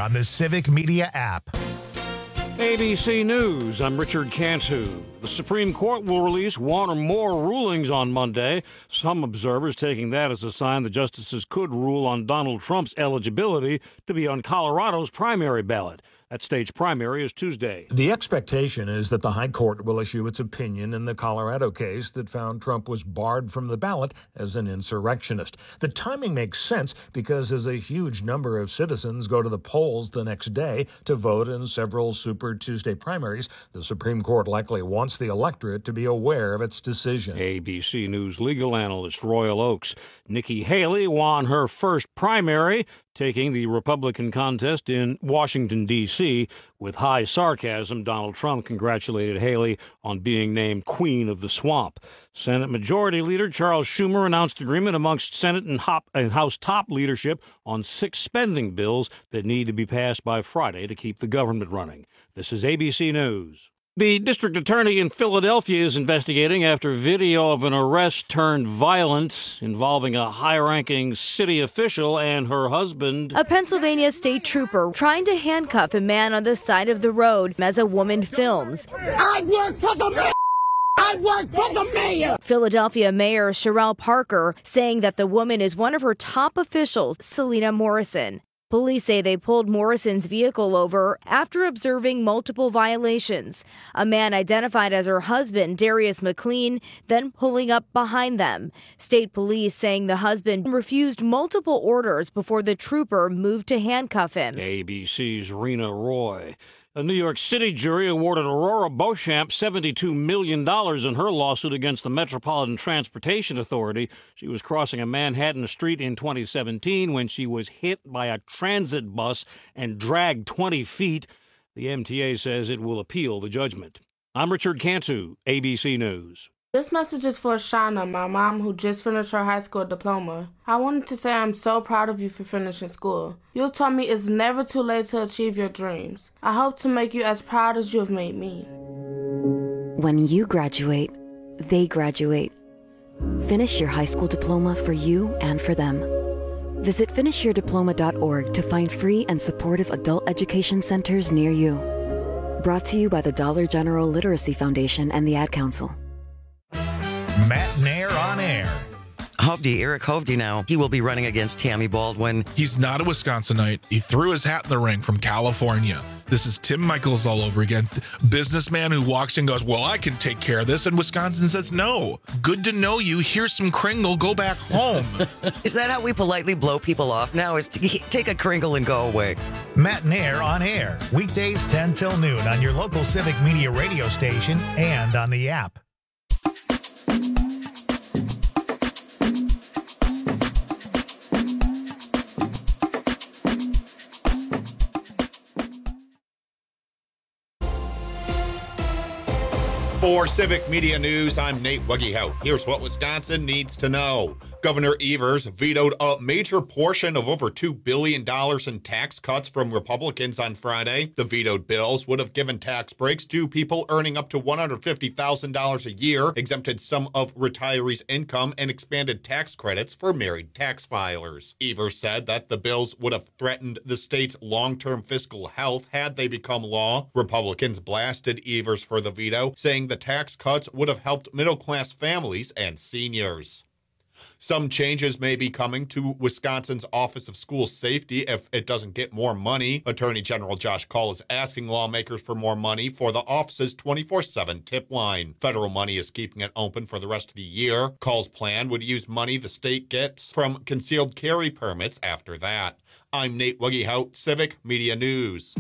on the Civic Media app. ABC News, I'm Richard Cantu. The Supreme Court will release one or more rulings on Monday. Some observers taking that as a sign the justices could rule on Donald Trump's eligibility to be on Colorado's primary ballot. That state's primary is Tuesday. The expectation is that the High Court will issue its opinion in the Colorado case that found Trump was barred from the ballot as an insurrectionist. The timing makes sense because as a huge number of citizens go to the polls the next day to vote in several Super Tuesday primaries, the Supreme Court likely wants the electorate to be aware of its decision. ABC News legal analyst Royal Oaks. Nikki Haley won her first primary, taking the Republican contest in Washington, D.C. With high sarcasm, Donald Trump congratulated Haley on being named Queen of the Swamp. Senate Majority Leader Charles Schumer announced agreement amongst Senate and House top leadership on 6 spending bills that need to be passed by Friday to keep the government running. This is ABC News. The district attorney in Philadelphia is investigating after video of an arrest turned violent involving a high-ranking city official and her husband. A Pennsylvania state trooper trying to handcuff a man on the side of the road as a woman films. I work for the mayor! I work for the mayor! Philadelphia Mayor Sherelle Parker saying that the woman is one of her top officials, Selena Morrison. Police say they pulled Morrison's vehicle over after observing multiple violations. A man identified as her husband, Darius McLean, then pulling up behind them. State police saying the husband refused multiple orders before the trooper moved to handcuff him. ABC's Rena Roy. A New York City jury awarded Aurora Beauchamp $72 million in her lawsuit against the Metropolitan Transportation Authority. She was crossing a Manhattan street in 2017 when she was hit by a transit bus and dragged 20 feet. The MTA says it will appeal the judgment. I'm Richard Cantu, ABC News. This message is for Shauna, my mom, who just finished her high school diploma. I wanted to say I'm so proud of you for finishing school. You taught me it's never too late to achieve your dreams. I hope to make you as proud as you have made me. When you graduate, they graduate. Finish your high school diploma for you and for them. Visit finishyourdiploma.org to find free and supportive adult education centers near you. Brought to you by the Dollar General Literacy Foundation and the Ad Council. Matt Nair on air. Hovde, Eric Hovde now. He will be running against Tammy Baldwin. He's not a Wisconsinite. He threw his hat in the ring from California. This is Tim Michaels all over again. Businessman who walks in and goes, well, I can take care of this. And Wisconsin says, no. Good to know you. Here's some Kringle. Go back home. Is that how we politely blow people off now? Is to take a Kringle and go away? Matt Nair on air. Weekdays 10 till noon on your local Civic Media radio station and on the app. For Civic Media News, I'm Nate Wuggehout. Here's what Wisconsin needs to know. Governor Evers vetoed a major portion of over $2 billion in tax cuts from Republicans on Friday. The vetoed bills would have given tax breaks to people earning up to $150,000 a year, exempted some of retirees' income, and expanded tax credits for married tax filers. Evers said that the bills would have threatened the state's long-term fiscal health had they become law. Republicans blasted Evers for the veto, saying the tax cuts would have helped middle-class families and seniors. Some changes may be coming to Wisconsin's Office of School Safety if it doesn't get more money. Attorney General Josh Kaul is asking lawmakers for more money for the office's 24/7 tip line. Federal money is keeping it open for the rest of the year. Kaul's plan would use money the state gets from concealed carry permits after that. I'm Nate Wuggehout, Civic Media News.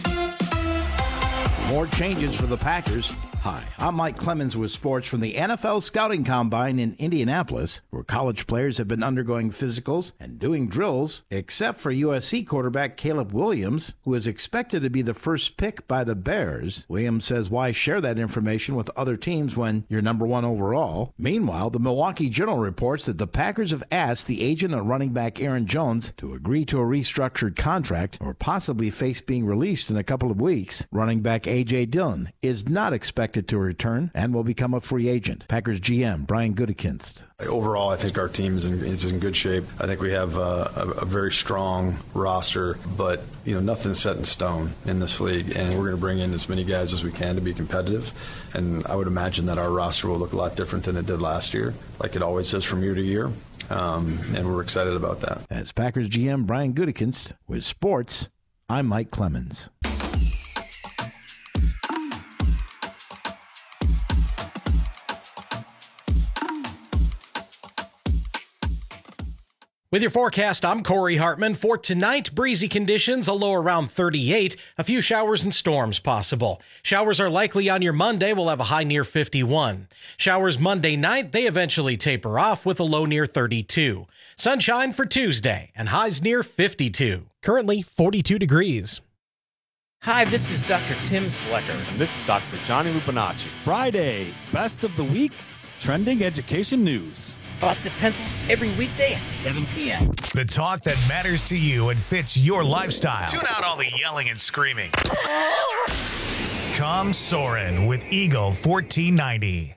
More changes for the Packers. Hi, I'm Mike Clemens with sports from the NFL Scouting Combine in Indianapolis, where college players have been undergoing physicals and doing drills, except for USC quarterback Caleb Williams, who is expected to be the first pick by the Bears. Williams says, why share that information with other teams when you're number one overall? Meanwhile, the Milwaukee Journal reports that the Packers have asked the agent of running back Aaron Jones to agree to a restructured contract or possibly face being released in a couple of weeks. Running back A.J. Dillon is not expected expected to return and will become a free agent. Packers GM Brian Gutekunst. Overall, I think our team is in good shape. I think we have a very strong roster, but nothing's set in stone in this league, and we're going to bring in as many guys as we can to be competitive. And I would imagine that our roster will look a lot different than it did last year, like it always does from year to year. And we're excited about that. As Packers GM Brian Gutekunst with sports, I'm Mike Clemens. With your forecast, I'm Corey Hartman. For tonight, breezy conditions, a low around 38, a few showers and storms possible. Showers are likely on your Monday. We'll have a high near 51. Showers Monday night, they eventually taper off with a low near 32. Sunshine for Tuesday and highs near 52. Currently 42 degrees. Hi, this is Dr. Tim Slecker. And this is Dr. Johnny Lupinacci. Friday, best of the week, trending education news. Busted Pencils every weekday at 7 p.m. The talk that matters to you and fits your lifestyle. Tune out all the yelling and screaming. Come Soarin' with Eagle 1490.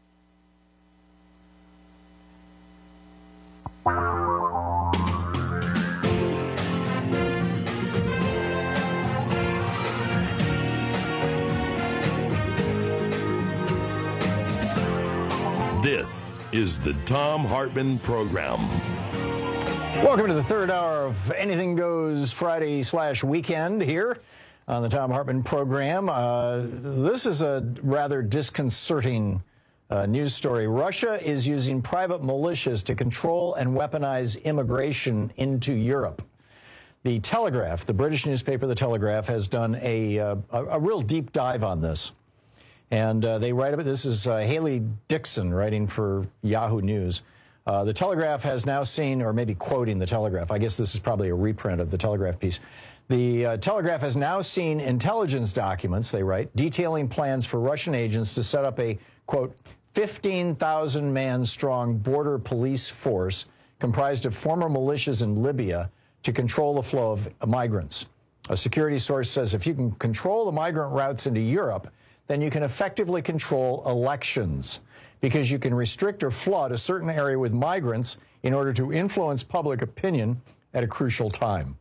This is the Thom Hartmann Program. Welcome to the third hour of Anything Goes Friday/weekend here on the Thom Hartmann Program. This is a rather disconcerting news story. Russia is using private militias to control and weaponize immigration into Europe. The Telegraph, the British newspaper The Telegraph, has done a real deep dive on this. And they write about this is Haley Dixon writing for Yahoo News. The Telegraph has now seen, or maybe quoting the Telegraph, I guess this is probably a reprint of the Telegraph piece. The Telegraph has now seen intelligence documents, they write, detailing plans for Russian agents to set up a, quote, 15,000-man strong border police force comprised of former militias in Libya to control the flow of migrants. A security source says if you can control the migrant routes into Europe, then you can effectively control elections because you can restrict or flood a certain area with migrants in order to influence public opinion at a crucial time.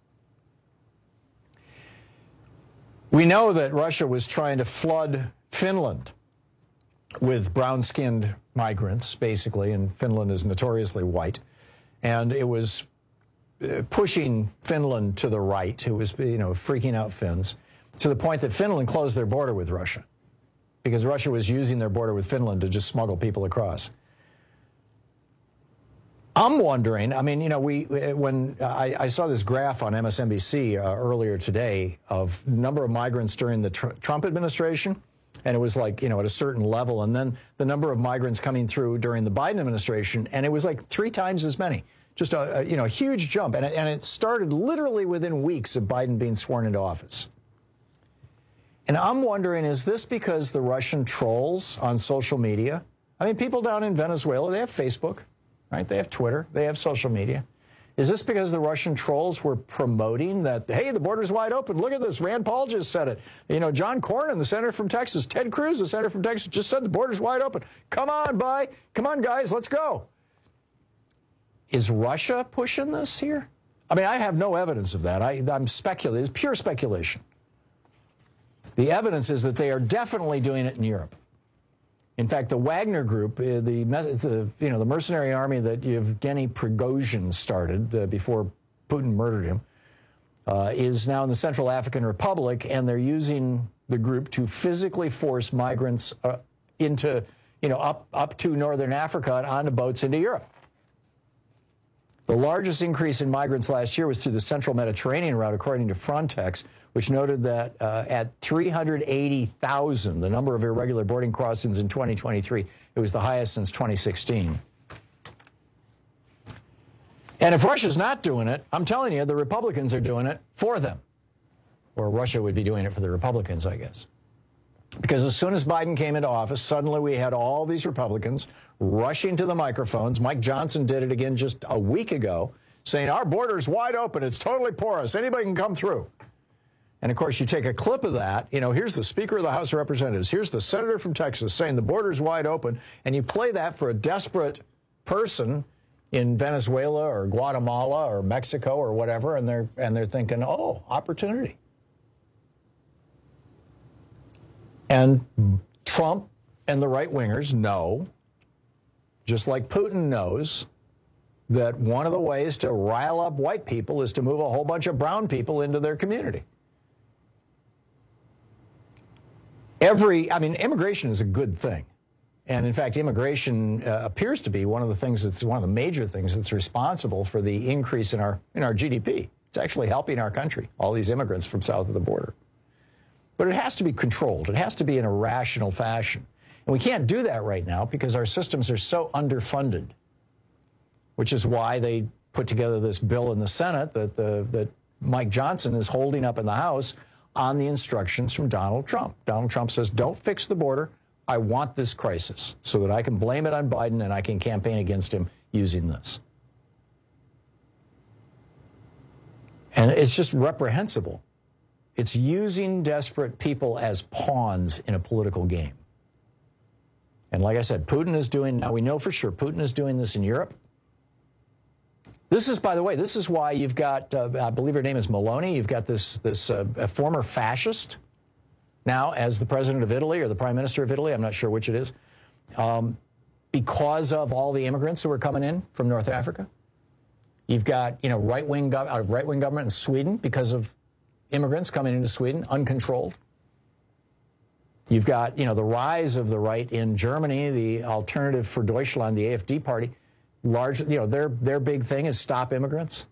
We know that Russia was trying to flood Finland with brown-skinned migrants, basically, and Finland is notoriously white, and it was pushing Finland to the right. It was, freaking out Finns to the point that Finland closed their border with Russia, because Russia was using their border with Finland to just smuggle people across. I'm wondering, when I saw this graph on MSNBC earlier today of number of migrants during the Trump administration, and it was like, at a certain level, and then the number of migrants coming through during the Biden administration, and it was like 3 times as many. Just a huge jump, and it started literally within weeks of Biden being sworn into office. And I'm wondering, is this because the Russian trolls on social media? People down in Venezuela, they have Facebook, right? They have Twitter, they have social media. Is this because the Russian trolls were promoting that, hey, the border's wide open, look at this, Rand Paul just said it. John Cornyn, the senator from Texas, Ted Cruz, the senator from Texas, just said the border's wide open. Come on, guys, let's go. Is Russia pushing this here? I have no evidence of that. I'm speculating. It's pure speculation. The evidence is that they are definitely doing it in Europe. In fact, the Wagner Group, the mercenary army that Yevgeny Prigozhin started before Putin murdered him, is now in the Central African Republic, and they're using the group to physically force migrants into, up to northern Africa and onto boats into Europe. The largest increase in migrants last year was through the central Mediterranean route, according to Frontex, which noted that at 380,000, the number of irregular boarding crossings in 2023, it was the highest since 2016. And if Russia's not doing it, I'm telling you, the Republicans are doing it for them. Or Russia would be doing it for the Republicans, I guess. Because as soon as Biden came into office, suddenly we had all these Republicans rushing to the microphones. Mike Johnson did it again just a week ago, saying our border's wide open. It's totally porous. Anybody can come through. And, of course, you take a clip of that. Here's the Speaker of the House of Representatives. Here's the Senator from Texas saying the border's wide open. And you play that for a desperate person in Venezuela or Guatemala or Mexico or whatever, and they're thinking, oh, opportunity. And Trump and the right-wingers know, just like Putin knows, that one of the ways to rile up white people is to move a whole bunch of brown people into their community. Immigration is a good thing. And in fact, immigration appears to be one of the major things that's responsible for the increase in our GDP. It's actually helping our country, all these immigrants from south of the border. But it has to be controlled. It has to be in a rational fashion. And we can't do that right now because our systems are so underfunded, which is why they put together this bill in the Senate that Mike Johnson is holding up in the House on the instructions from Donald Trump. Donald Trump says, don't fix the border. I want this crisis so that I can blame it on Biden and I can campaign against him using this. And it's just reprehensible. It's using desperate people as pawns in a political game. And like I said, Putin is doing, now we know for sure, Putin is doing this in Europe. This is, by the way, this is why you've got, I believe her name is Meloni, you've got this a former fascist now as the president of Italy or the prime minister of Italy, I'm not sure which it is, because of all the immigrants who are coming in from North Africa. You've got, right-wing government in Sweden because of immigrants coming into Sweden, uncontrolled. You've got, the rise of the right in Germany, the Alternative for Deutschland, the AfD party. Their big thing is stop immigrants.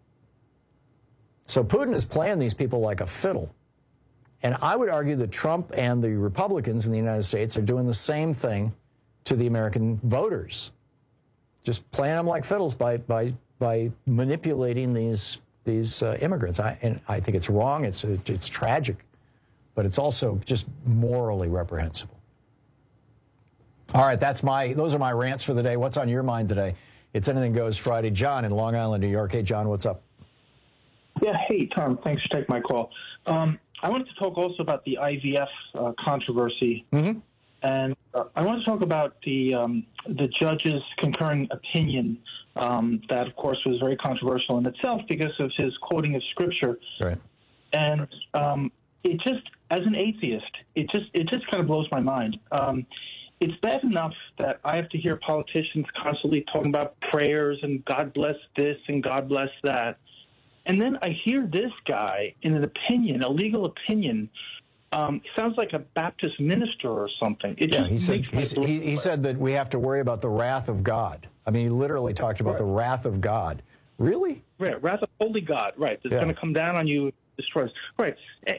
So Putin is playing these people like a fiddle. And I would argue that Trump and the Republicans in the United States are doing the same thing to the American voters. Just playing them like fiddles by manipulating these immigrants. I think it's wrong, it's tragic, but it's also just morally reprehensible. All right, those are my rants for the day. What's on your mind today? It's Anything Goes Friday. John in Long Island, New York. Hey, John, what's up? Yeah, hey, Tom. Thanks for taking my call. I wanted to talk also about the IVF controversy. Mm-hmm. And I want to talk about the judge's concurring opinion that, of course, was very controversial in itself because of his quoting of Scripture. Right. And it just, as an atheist, it just kind of blows my mind. It's bad enough that I have to hear politicians constantly talking about prayers and God bless this and God bless that. And then I hear this guy in an opinion, a legal opinion, sounds like a Baptist minister or something. He said that we have to worry about the wrath of God. I mean, he literally talked about the wrath of God. Really? Right, wrath of holy God, right. That's going to come down on you, destroy us. Right.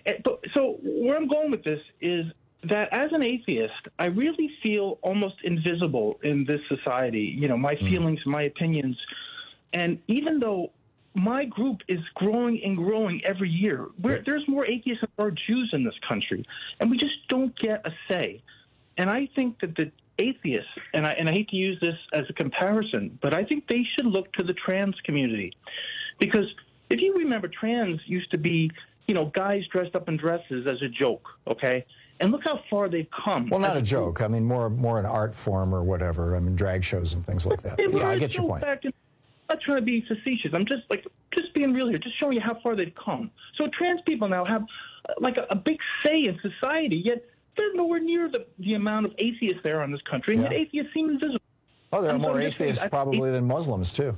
So where I'm going with this is that as an atheist, I really feel almost invisible in this society. My feelings, my opinions. And even though my group is growing and growing every year, there's more atheists than there are Jews in this country, and we just don't get a say. And I think that the atheists, and I hate to use this as a comparison, but I think they should look to the trans community. Because if you remember, trans used to be, guys dressed up in dresses as a joke, okay? And look how far they've come. Well, not a joke. I mean, more an art form or whatever. I mean, drag shows and things like that. Yeah, I get your point. I'm not trying to be facetious. I'm just being real here, just showing you how far they've come. So trans people now have a big say in society, yet they're nowhere near the amount of atheists there are in this country, and yet atheists seem invisible. Oh, there are more atheists probably than Muslims, too.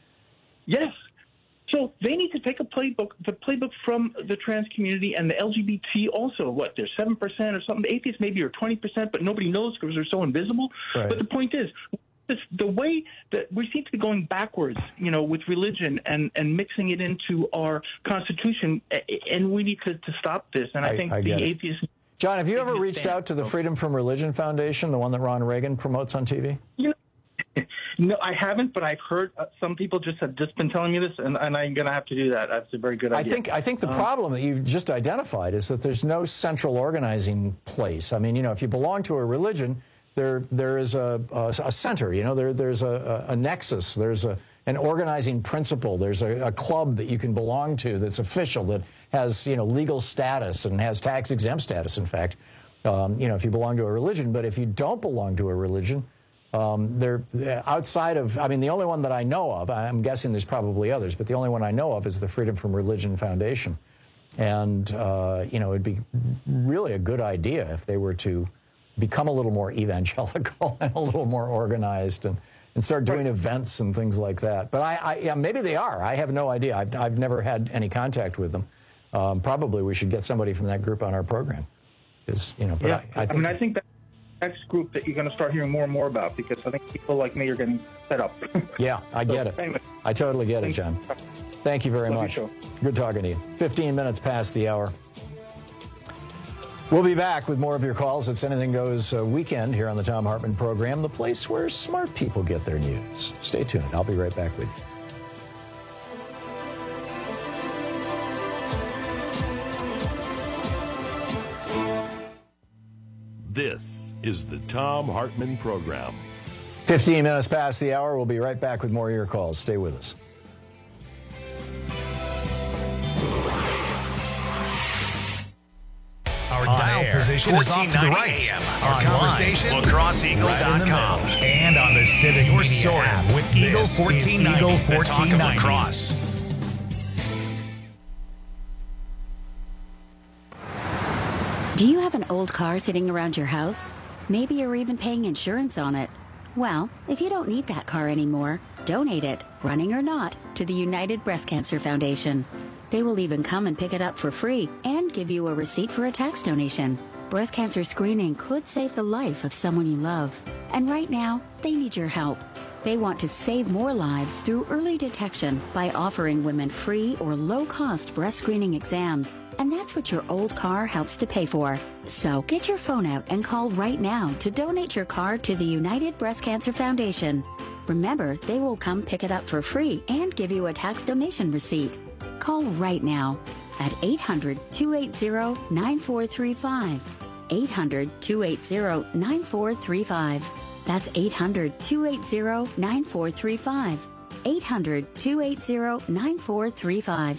Yes. So they need to take the playbook from the trans community and the LGBT also. There's 7% or something. The atheists maybe are 20%, but nobody knows because they're so invisible. Right. But the point is, the way that we seem to be going backwards, with religion and mixing it into our Constitution, and we need to stop this. And I think the atheists... John, have you ever reached out to the Freedom from Religion Foundation, the one that Ron Reagan promotes on TV? No, I haven't, but I've heard some people have just been telling me this, and I'm going to have to do that. That's a very good idea. I think the problem that you've just identified is that there's no central organizing place. I mean, if you belong to a religion, there is a center. There's a nexus. There's an organizing principle. There's a club that you can belong to that's official, that has, legal status and has tax-exempt status, in fact, if you belong to a religion. But if you don't belong to a religion, they're outside of, the only one that I know of, I'm guessing there's probably others, but the only one I know of is the Freedom from Religion Foundation. And, it'd be really a good idea if they were to become a little more evangelical and a little more organized and start doing events and things like that. But maybe they are. I have no idea. I've never had any contact with them. Probably we should get somebody from that group on our program. Because, I think that's the next group that you're going to start hearing more and more about, because I think people like me are getting fed up. Yeah, I get it. Anyway. I totally get it, John. Thank you very much. Good talking to you. 15 minutes past the hour. We'll be back with more of your calls. It's Anything Goes weekend here on the Thom Hartmann program, the place where smart people get their news. Stay tuned. I'll be right back with you. This is the Thom Hartmann program. 15 minutes past the hour. We'll be right back with more of your calls. Stay with us. Our dial position is off to the right. Our conversation, lacrosseagle.com. And on the Civic Media app with Eagle 1490. Eagle 1490. Lacrosse. Do you have an old car sitting around your house? Maybe you're even paying insurance on it. Well, if you don't need that car anymore, donate it, running or not, to the United Breast Cancer Foundation. They will even come and pick it up for free and give you a receipt for a tax donation. Breast cancer screening could save the life of someone you love. And right now, they need your help. They want to save more lives through early detection by offering women free or low-cost breast screening exams. And that's what your old car helps to pay for. So get your phone out and call right now to donate your car to the United Breast Cancer Foundation. Remember, they will come pick it up for free and give you a tax donation receipt. Call right now at 800-280-9435. 800-280-9435. That's 800-280-9435. 800-280-9435.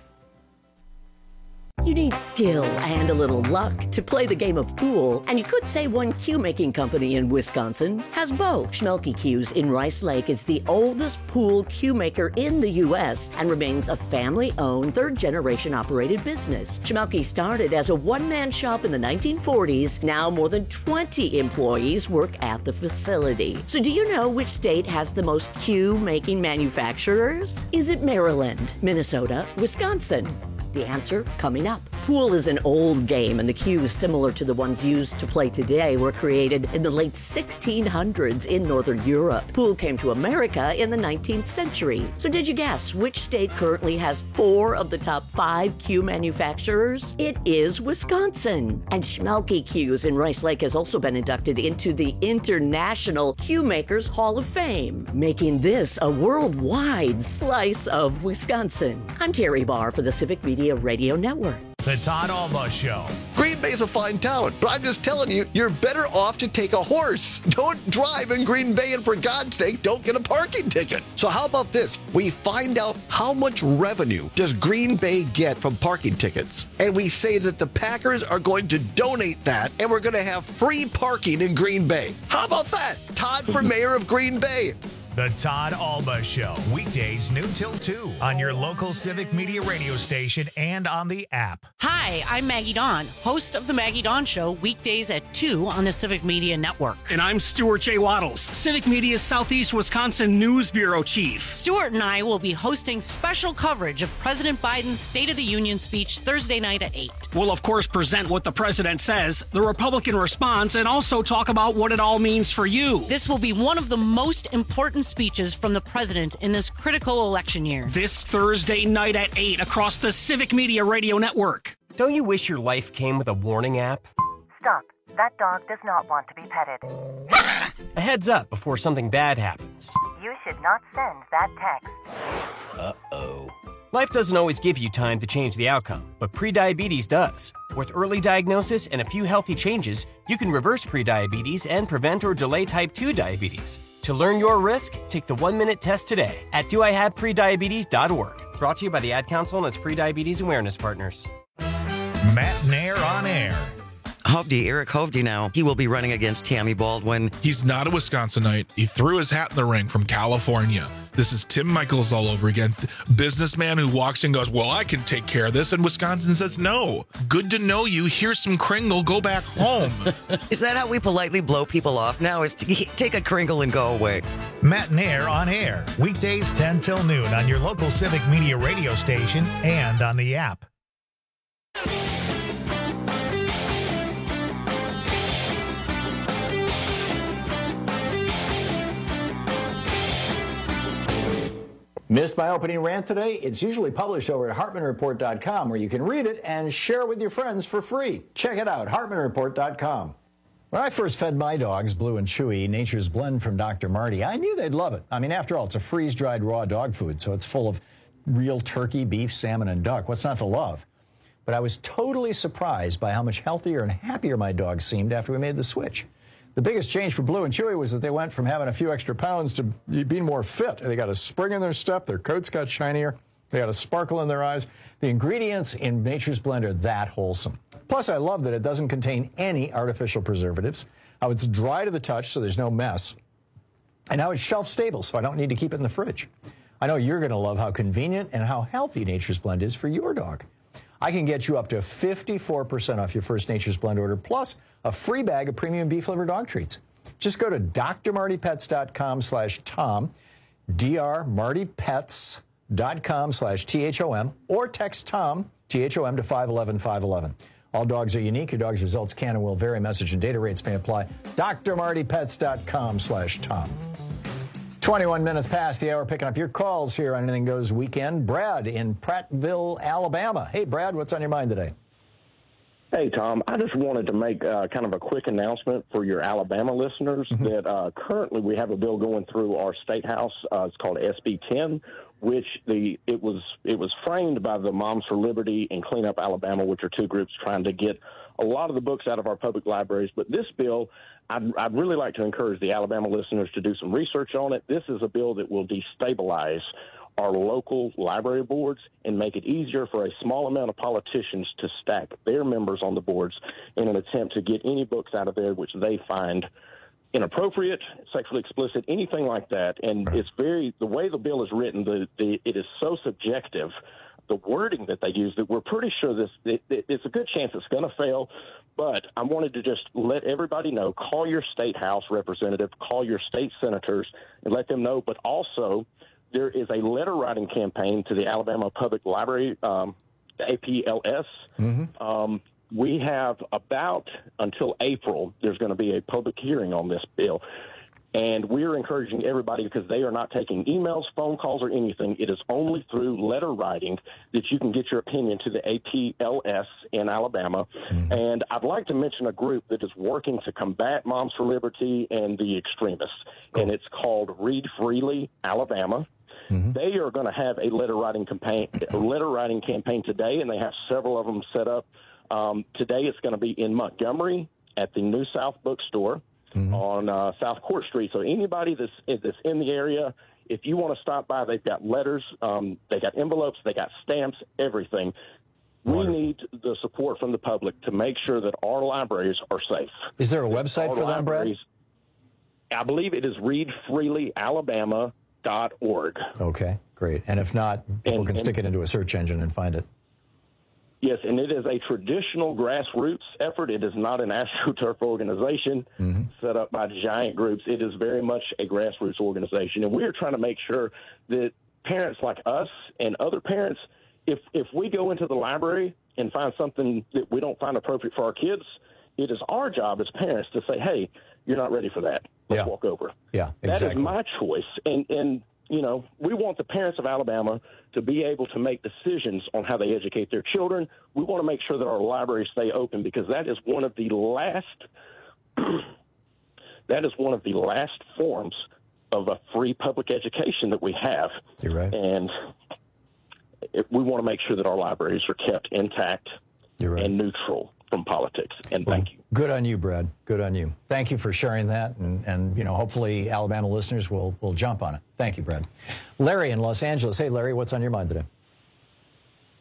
You need skill and a little luck to play the game of pool, and you could say one cue-making company in Wisconsin has both. Schmelke Cues in Rice Lake is the oldest pool cue maker in the U.S. and remains a family-owned, third-generation operated business. Schmelke started as a one-man shop in the 1940s. Now more than 20 employees work at the facility. So do you know which state has the most cue-making manufacturers? Is it Maryland, Minnesota, Wisconsin? The answer coming up. Pool is an old game, and the cues similar to the ones used to play today were created in the late 1600s in Northern Europe. Pool came to America in the 19th century. So did you guess which state currently has 4 of the top 5 cue manufacturers? It is Wisconsin. And Schmelke Cues in Rice Lake has also been inducted into the International Cue Makers Hall of Fame, making this a worldwide slice of Wisconsin. I'm Terry Barr for the Civic Media Radio Network. The Todd Alba Show. Green Bay's a fine town, but I'm just telling you, you're better off to take a horse. Don't drive in Green Bay, and for God's sake, don't get a parking ticket. So how about this? We find out how much revenue does Green Bay get from parking tickets, and we say that the Packers are going to donate that, and we're going to have free parking in Green Bay. How about that? Todd for mayor of Green Bay. The Todd Alba Show, weekdays noon till 2 on your local Civic Media radio station and on the app. Hi, I'm Maggie Dawn, host of The Maggie Dawn Show, weekdays at 2 on the Civic Media Network. And I'm Stuart J. Waddles, Civic Media's Southeast Wisconsin News Bureau Chief. Stuart and I will be hosting special coverage of President Biden's State of the Union speech Thursday night at 8. We'll, of course, present what the president says, the Republican response, and also talk about what it all means for you. This will be one of the most important speeches from the president in this critical election year. This Thursday night at 8 across the Civic Media Radio Network. Don't you wish your life came with a warning app? Stop. That dog does not want to be petted. A heads up before something bad happens. You should not send that text. Uh-oh. Life doesn't always give you time to change the outcome, but prediabetes does. With early diagnosis and a few healthy changes, you can reverse prediabetes and prevent or delay type 2 diabetes. To learn your risk, take the 1-minute test today at doihaveprediabetes.org. Brought to you by the Ad Council and its pre-diabetes awareness partners. Matt Nair on air. Hovde, Eric Hovde now. He will be running against Tammy Baldwin. He's not a Wisconsinite. He threw his hat in the ring from California. This is Tim Michaels all over again. Businessman who walks in and goes, well, I can take care of this. And Wisconsin says, no. Good to know you. Here's some Kringle. Go back home. Is that how we politely blow people off now? Is to take a Kringle and go away? Matt Nair on air. Weekdays 10 till noon on your local Civic Media radio station and on the app. Missed my opening rant today? It's usually published over at HartmanReport.com, where you can read it and share it with your friends for free. Check it out, HartmanReport.com. When I first fed my dogs Blue and Chewy Nature's Blend from Dr. Marty, I knew they'd love it. I mean, after all, it's a freeze-dried raw dog food, so it's full of real turkey, beef, salmon, and duck. What's not to love? But I was totally surprised by how much healthier and happier my dogs seemed after we made the switch. The biggest change for Blue and Chewy was that they went from having a few extra pounds to being more fit. They got a spring in their step, their coats got shinier, they got a sparkle in their eyes. The ingredients in Nature's Blend are that wholesome. Plus, I love that it doesn't contain any artificial preservatives, how it's dry to the touch so there's no mess, and how it's shelf stable so I don't need to keep it in the fridge. I know you're going to love how convenient and how healthy Nature's Blend is for your dog. I can get you up to 54% off your first Nature's Blend order, plus a free bag of premium beef liver dog treats. Just go to drmartypets.com/Tom, drmartypets.com/THOM, or text Tom, THOM, to 511-511. All dogs are unique. Your dog's results can and will vary. Message and data rates may apply. drmartypets.com/Tom. 21 minutes past the hour, picking up your calls here on Anything Goes Weekend. Brad in Prattville, Alabama. Hey, Brad, what's on your mind today? Hey, Tom. I just wanted to make kind of a quick announcement for your Alabama listeners that currently we have a bill going through our state house. It's called SB 10, which it was framed by the Moms for Liberty and Clean Up Alabama, which are two groups trying to get a lot of the books out of our public libraries. But this bill, I'd really like to encourage the Alabama listeners to do some research on it. This is a bill that will destabilize our local library boards and make it easier for a small amount of politicians to stack their members on the boards in an attempt to get any books out of there which they find inappropriate, sexually explicit, anything like that. And it's the way the bill is written, it is so subjective, the wording that they use, that we're pretty sure it's a good chance it's going to fail. But I wanted to just let everybody know, call your state house representative, call your state senators, and let them know. But also, there is a letter writing campaign to the Alabama Public Library, the APLS. We have about until April, there's going to be a public hearing on this bill. And we're encouraging everybody, because they are not taking emails, phone calls, or anything. It is only through letter writing that you can get your opinion to the APLS in Alabama. And I'd like to mention a group that is working to combat Moms for Liberty and the extremists. And it's called Read Freely Alabama. They are going to have a letter writing campaign today, and they have several of them set up. Today it's going to be in Montgomery at the New South Bookstore on South Court Street. So anybody that's in the area, if you want to stop by, they've got letters, they got envelopes, they got stamps, everything. We need the support from the public to make sure that our libraries are safe. Is there a website for them, Brad? I believe it is readfreelyalabama.org. Okay, great. And if not, people can stick it into a search engine and find it. Yes, and it is a traditional grassroots effort. It is not an AstroTurf organization set up by giant groups. It is very much a grassroots organization, and we're trying to make sure that parents like us and other parents, if we go into the library and find something that we don't find appropriate for our kids, it is our job as parents to say, hey, you're not ready for that. Let's walk over. Yeah, exactly. That is my choice, and you know, we want the parents of Alabama to be able to make decisions on how they educate their children. We want to make sure that our libraries stay open, because that is one of the last forms of a free public education that we have. You're right. And we want to make sure that our libraries are kept intact and neutral from politics. And thank you. Good on you, Brad. Good on you. Thank you for sharing that, and you know, hopefully Alabama listeners will jump on it. Thank you, Brad. Larry in Los Angeles. Hey, Larry, what's on your mind today?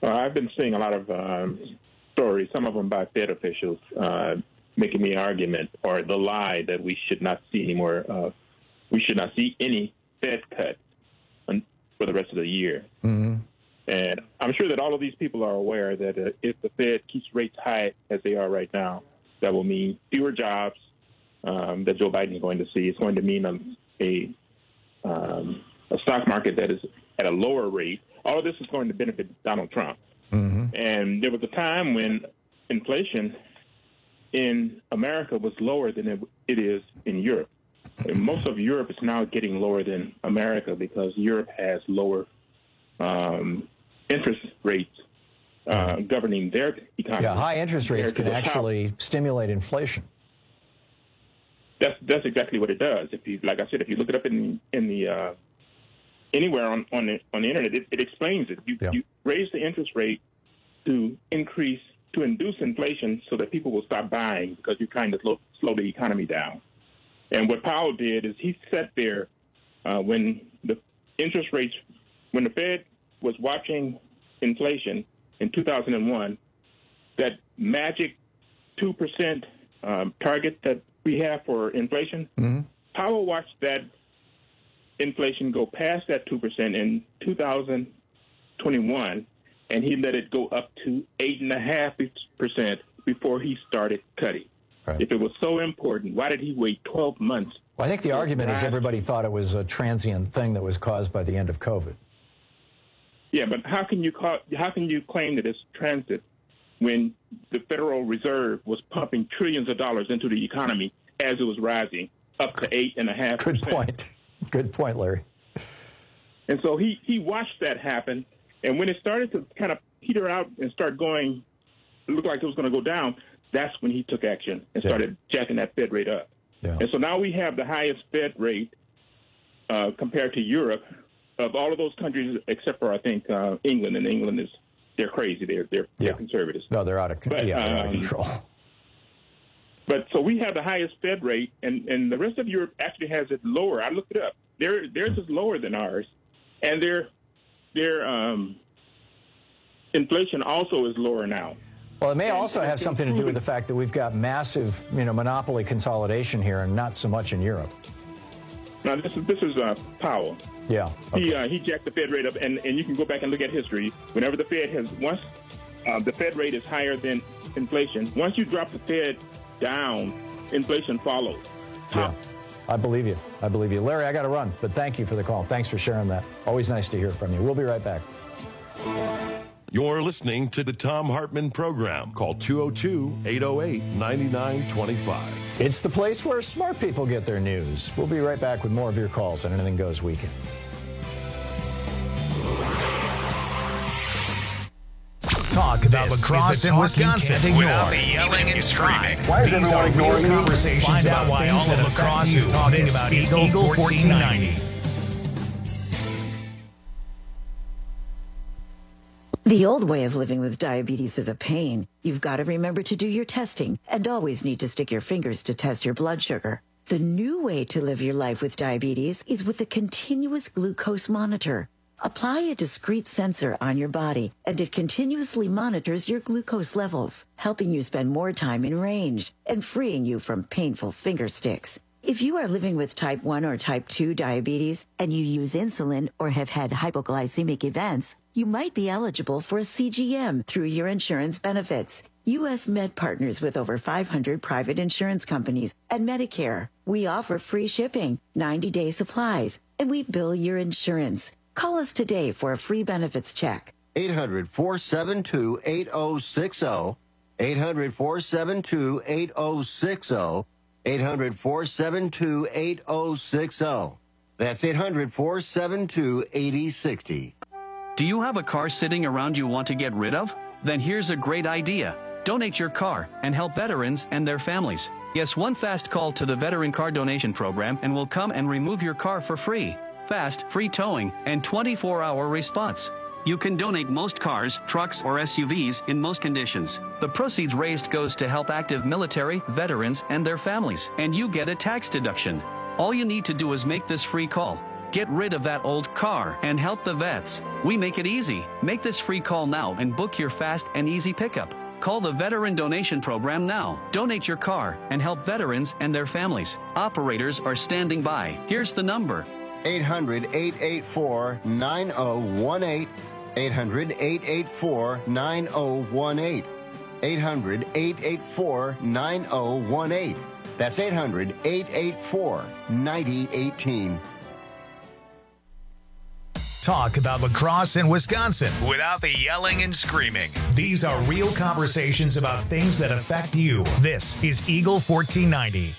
I've been seeing a lot of stories, some of them by Fed officials, making the argument or the lie that we should not see anymore. We should not see any Fed cut for the rest of the year. Mm-hmm. And I'm sure that all of these people are aware that if the Fed keeps rates high as they are right now, that will mean fewer jobs that Joe Biden is going to see. It's going to mean a stock market that is at a lower rate. All of this is going to benefit Donald Trump. Mm-hmm. And there was a time when inflation in America was lower than it is in Europe. And most of Europe is now getting lower than America because Europe has lower interest rates governing their economy. Yeah, high interest rates can actually stimulate inflation. That's exactly what it does. If you, like I said, if you look it up in the anywhere on the internet, it explains it. You raise the interest rate to induce inflation so that people will stop buying because you kind of slow the economy down. And what Powell did is he sat there when the interest rates, when the Fed was watching inflation in 2001, that magic 2% target that we have for inflation, Powell watched that inflation go past that 2% in 2021, and he let it go up to 8.5% before he started cutting. Right. If it was so important, why did he wait 12 months? Well, I think the argument is everybody thought it was a transient thing that was caused by the end of COVID. Yeah, but how can you claim that it's transit when the Federal Reserve was pumping trillions of dollars into the economy as it was rising up to 8.5%? Good point. Good point, Larry. And so he watched that happen, and when it started to kind of peter out and start going, it looked like it was going to go down, that's when he took action and started jacking that Fed rate up. Yeah. And so now we have the highest Fed rate compared to Europe of all of those countries, except for, I think, England. And England they're crazy. They're conservatives. No, they're out of control. But so we have the highest Fed rate, and the rest of Europe actually has it lower. I looked it up. Theirs is lower than ours, and their inflation also is lower now. Well, it may also have something to do with the fact that we've got massive, monopoly consolidation here, and not so much in Europe. Now, this is Powell. Yeah. Okay. He jacked the Fed rate up, and you can go back and look at history. Whenever the Fed once the Fed rate is higher than inflation, once you drop the Fed down, inflation follows. Yeah. I believe you. Larry, I got to run, but thank you for the call. Thanks for sharing that. Always nice to hear from you. We'll be right back. You're listening to the Thom Hartmann Program. Call 202-808-9925. It's the place where smart people get their news. We'll be right back with more of your calls on Anything Goes Weekend. Talk about lacrosse in Wisconsin without the yelling and screaming. Why is everyone ignoring conversations? Find out why all of lacrosse is talking about Eagle 1490. The old way of living with diabetes is a pain. You've got to remember to do your testing and always need to stick your fingers to test your blood sugar. The new way to live your life with diabetes is with a continuous glucose monitor. Apply a discrete sensor on your body, and it continuously monitors your glucose levels, helping you spend more time in range and freeing you from painful finger sticks. If you are living with type 1 or type 2 diabetes and you use insulin or have had hypoglycemic events, you might be eligible for a CGM through your insurance benefits. U.S. Med partners with over 500 private insurance companies and Medicare. We offer free shipping, 90-day supplies, and we bill your insurance. Call us today for a free benefits check. 800-472-8060. 800-472-8060. 800-472-8060. That's 800-472-8060. Do you have a car sitting around you want to get rid of? Then here's a great idea. Donate your car and help veterans and their families. Yes, one fast call to the Veteran Car Donation Program and we'll come and remove your car for free. Fast, free towing, and 24-hour response. You can donate most cars, trucks, or SUVs in most conditions. The proceeds raised goes to help active military, veterans, and their families, and you get a tax deduction. All you need to do is make this free call. Get rid of that old car and help the vets. We make it easy. Make this free call now and book your fast and easy pickup. Call the Veteran Donation Program now. Donate your car and help veterans and their families. Operators are standing by. Here's the number. 800-884-9018. 800-884-9018. 800-884-9018. That's 800-884-9018. Talk about lacrosse in Wisconsin without the yelling and screaming. These are real conversations about things that affect you. This is Eagle 1490.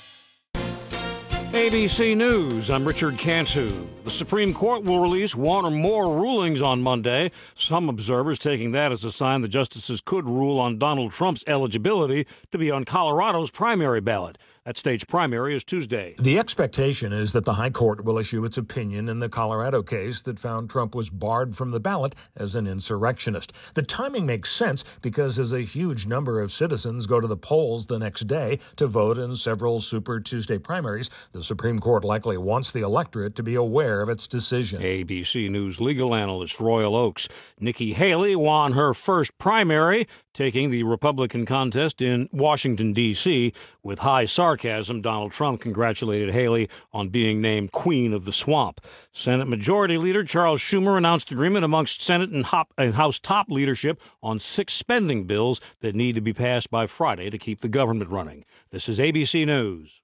ABC News, I'm Richard Cantu. The Supreme Court will release one or more rulings on Monday. Some observers taking that as a sign the justices could rule on Donald Trump's eligibility to be on Colorado's primary ballot. That state's primary is Tuesday. The expectation is that the High Court will issue its opinion in the Colorado case that found Trump was barred from the ballot as an insurrectionist. The timing makes sense because as a huge number of citizens go to the polls the next day to vote in several Super Tuesday primaries, the Supreme Court likely wants the electorate to be aware of its decision. ABC News legal analyst Royal Oaks. Nikki Haley won her first primary, taking the Republican contest in Washington, D.C. With high sarcasm, Donald Trump congratulated Haley on being named Queen of the Swamp. Senate Majority Leader Charles Schumer announced agreement amongst Senate and House top leadership on 6 spending bills that need to be passed by Friday to keep the government running. This is ABC News.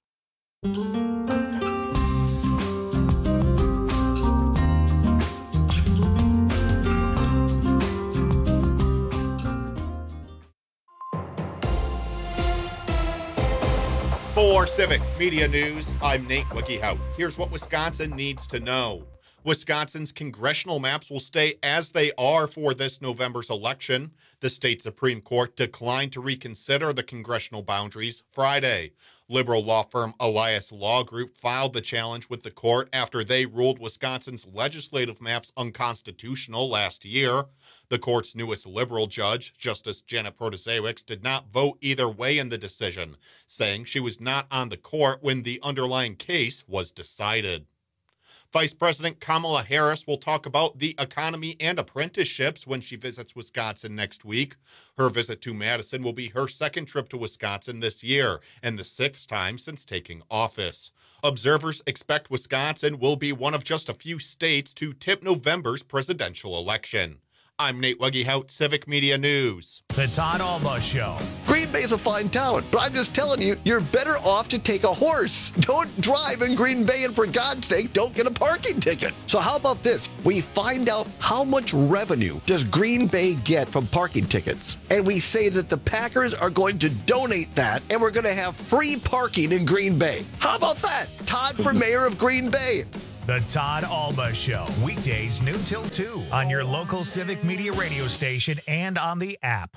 4 Civic Media News, I'm Nate Wickyhout. Here's what Wisconsin needs to know. Wisconsin's congressional maps will stay as they are for this November's election. The state Supreme Court declined to reconsider the congressional boundaries Friday. Liberal law firm Elias Law Group filed the challenge with the court after they ruled Wisconsin's legislative maps unconstitutional last year. The court's newest liberal judge, Justice Janet Protasiewicz, did not vote either way in the decision, saying she was not on the court when the underlying case was decided. Vice President Kamala Harris will talk about the economy and apprenticeships when she visits Wisconsin next week. Her visit to Madison will be her second trip to Wisconsin this year and the 6th time since taking office. Observers expect Wisconsin will be one of just a few states to tip November's presidential election. I'm Nate Weggehout, Civic Media News. The Todd Alma Show. Green Bay's a fine town, but I'm just telling you, you're better off to take a horse. Don't drive in Green Bay, and for God's sake, don't get a parking ticket. So how about this? We find out how much revenue does Green Bay get from parking tickets, and we say that the Packers are going to donate that, and we're going to have free parking in Green Bay. How about that? Todd for mayor of Green Bay. The Todd Alma Show, weekdays noon till 2 on your local Civic Media radio station and on the app.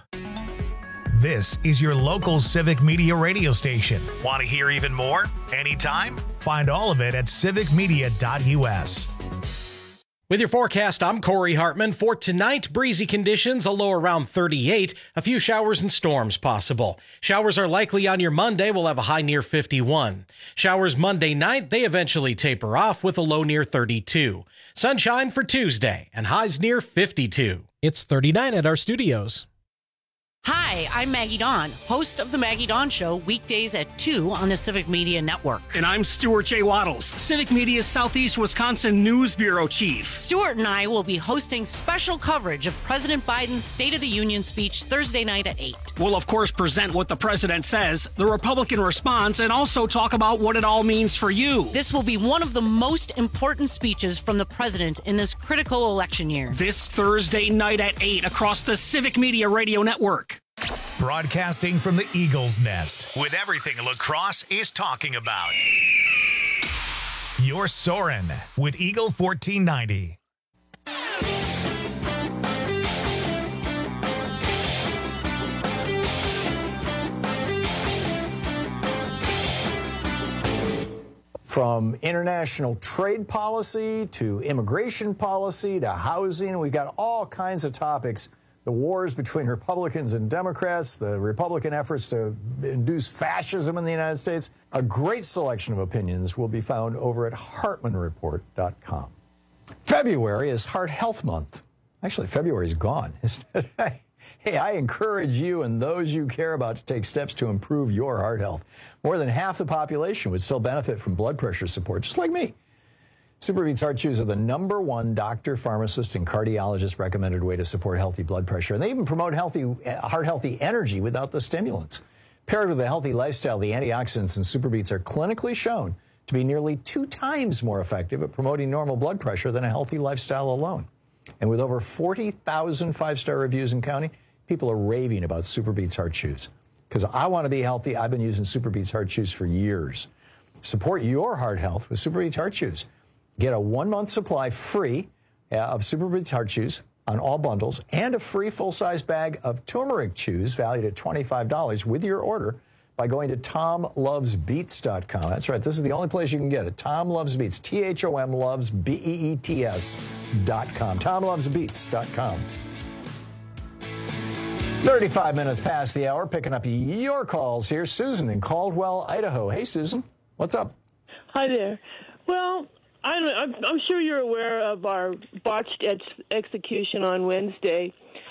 This is your local Civic Media radio station. Want to hear even more? Anytime? Find all of it at civicmedia.us. With your forecast, I'm Corey Hartman. For tonight, breezy conditions, a low around 38, a few showers and storms possible. Showers are likely on your Monday. We'll have a high near 51. Showers Monday night, they eventually taper off with a low near 32. Sunshine for Tuesday and highs near 52. It's 39 at our studios. Hi, I'm Maggie Dawn, host of The Maggie Dawn Show, weekdays at 2 on the Civic Media Network. And I'm Stuart J. Waddles, Civic Media's Southeast Wisconsin News Bureau Chief. Stuart and I will be hosting special coverage of President Biden's State of the Union speech Thursday night at 8. We'll, of course, present what the president says, the Republican response, and also talk about what it all means for you. This will be one of the most important speeches from the president in this critical election year. This Thursday night at 8 across the Civic Media Radio Network. Broadcasting from the Eagle's Nest with everything lacrosse is talking about. You're Soarin' with Eagle 1490. From international trade policy to immigration policy to housing, we've got all kinds of topics. The wars between Republicans and Democrats, the Republican efforts to induce fascism in the United States. A great selection of opinions will be found over at HartmanReport.com. February is Heart Health Month. Actually, February's gone. Hey, I encourage you and those you care about to take steps to improve your heart health. More than half the population would still benefit from blood pressure support, just like me. SuperBeets Heart Chews are the #1 doctor, pharmacist, and cardiologist recommended way to support healthy blood pressure. And they even promote heart-healthy energy without the stimulants. Paired with a healthy lifestyle, the antioxidants in SuperBeets are clinically shown to be nearly 2 times more effective at promoting normal blood pressure than a healthy lifestyle alone. And with over 40,000 5-star reviews and counting, people are raving about SuperBeets Heart Chews. Because I want to be healthy, I've been using SuperBeets Heart Chews for years. Support your heart health with SuperBeets Heart Chews. Get a 1-month supply free of SuperBeets Heart Chews on all bundles and a free full-size bag of turmeric chews valued at $25 with your order by going to TomLovesBeets.com. That's right. This is the only place you can get it. Tom Loves Beets. THOM loves BEETS.com. TomLovesBeets.com. 35 minutes past the hour, picking up your calls here. Susan in Caldwell, Idaho. Hey, Susan. What's up? Hi there. Well, I'm sure you're aware of our botched execution on Wednesday.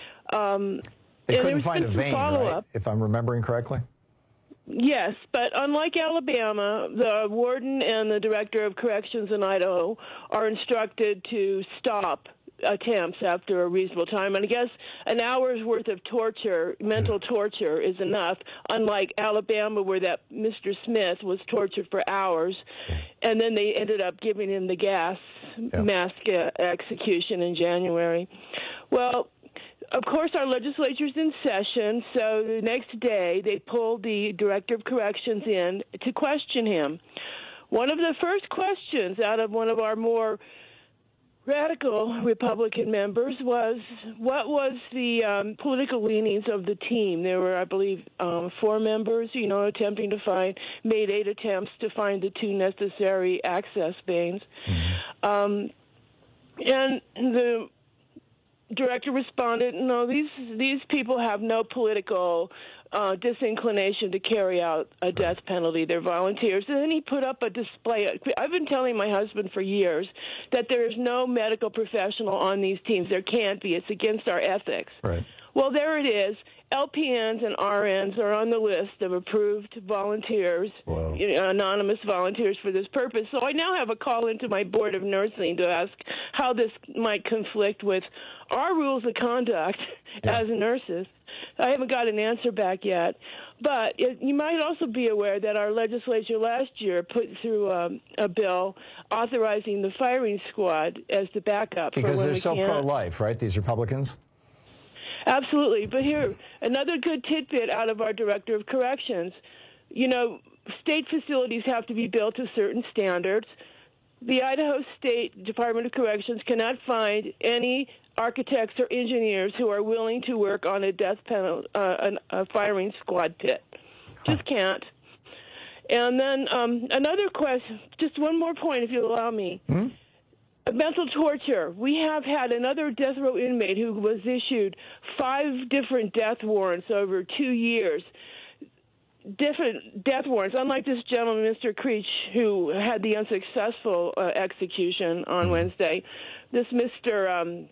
They couldn't find a vein, right? If I'm remembering correctly? Yes, but unlike Alabama, the warden and the director of corrections in Idaho are instructed to stop attempts after a reasonable time. And I guess an hour's worth of torture, mental torture, is enough, unlike Alabama where that Mr. Smith was tortured for hours, and then they ended up giving him the gas mask execution in January. Well, of course, our legislature's in session, so the next day they pulled the director of corrections in to question him. One of the first questions out of one of our more radical Republican members was, what was the political leanings of the team? There were, I believe, 4 members, attempting to made 8 attempts to find the 2 necessary access veins. And the director responded, no, these people have no political disinclination to carry out a death penalty. They're volunteers. And then he put up a display. I've been telling my husband for years that there is no medical professional on these teams. There can't be. It's against our ethics. Right. Well, there it is. LPNs and RNs are on the list of approved volunteers, anonymous volunteers for this purpose. So I now have a call into my board of nursing to ask how this might conflict with our rules of conduct as nurses. I haven't got an answer back yet. But you might also be aware that our legislature last year put through a bill authorizing the firing squad as the backup. Because they're so pro-life, right, these Republicans? Absolutely. But here, another good tidbit out of our director of corrections. State facilities have to be built to certain standards. The Idaho State Department of Corrections cannot find any architects or engineers who are willing to work on a death penalty, a firing squad pit. Just can't. And then another question, just one more point, if you'll allow me. Mental torture. We have had another death row inmate who was issued 5 different death warrants over 2 years. Different death warrants, unlike this gentleman, Mr. Creech, who had the unsuccessful execution on Wednesday. This Mr.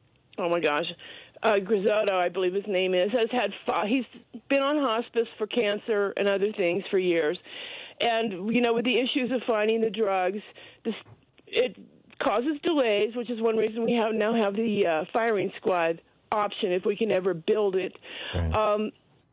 Grisotto, I believe his name is, he's been on hospice for cancer and other things for years. And, with the issues of finding the drugs, it causes delays, which is one reason we now have the firing squad option if we can ever build it. Right.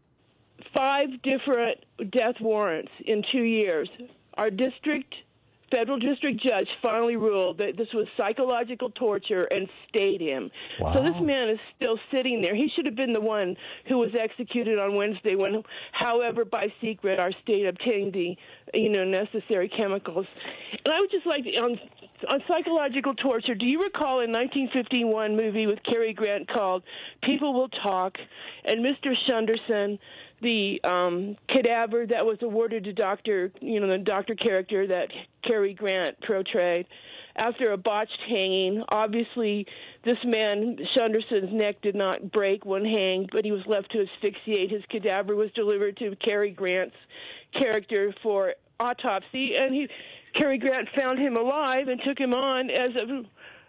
5 different death warrants in 2 years. Our federal district judge finally ruled that this was psychological torture and stayed him. Wow. So this man is still sitting there. He should have been the one who was executed on Wednesday when, however, by secret, our state obtained the necessary chemicals. And I would just like to, on psychological torture, do you recall a 1951 movie with Cary Grant called People Will Talk, and Mr. Shunderson, the cadaver that was awarded to the doctor character that Cary Grant portrayed, after a botched hanging? Obviously, this man, Shunderson's neck did not break when hanged, but he was left to asphyxiate. His cadaver was delivered to Cary Grant's character for autopsy, and Cary Grant found him alive and took him on as